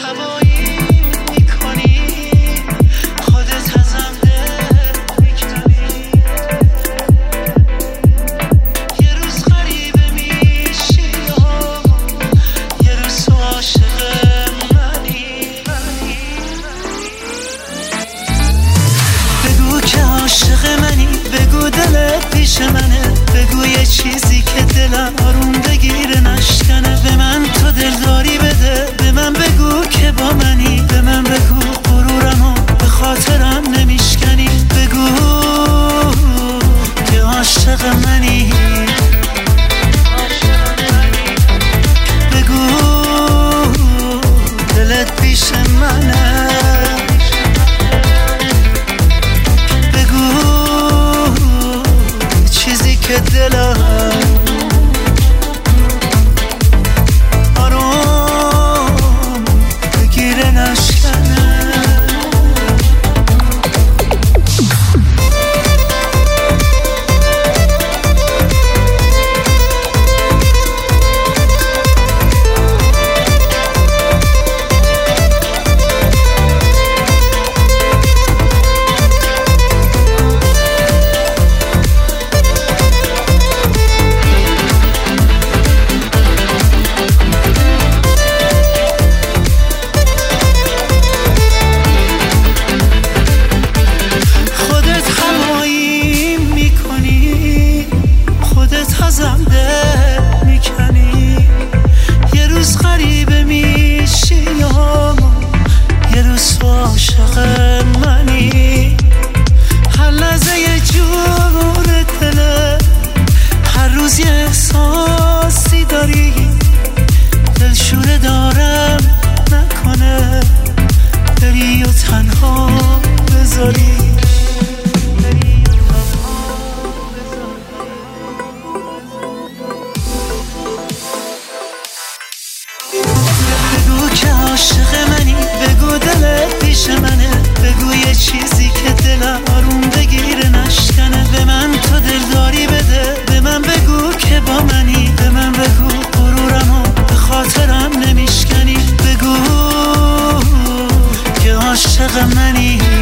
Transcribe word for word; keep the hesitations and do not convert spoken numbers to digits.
هوایی میکنی، خودت ازم دل میکنی. یه روز غریبه میشی، یه روز تو عاشق منی. بگو که عاشق منی، بگو دلت پیش منه، بگو یه چیزی که دلم آروم بگیره نشکنه. به من تو دلداری بده، به من بگو که با منی، به من بگو غرورمو به خاطرم نمیشکنی. بگو که عاشق منی، بگو دلت پیش منه، بگو چیزی که دلم آروم بگیره نشکنه. ازم دل میکنی، یه روز غریبه میشی، یه روز تو عاشق منی. هر لحظه یه جور دله، هر روز یه احساسی داری، دلشوره دارم نکنه بری و تنها بذاری. بگو که عاشق منی، بگو دلت پیش منه، بگو یه چیزی که دلم آروم بگیره نشکنه. به من تو دلداری بده، به من بگو که با منی، به من بگو غرورمو به خاطرم نمیشکنی. بگو که عاشق منی.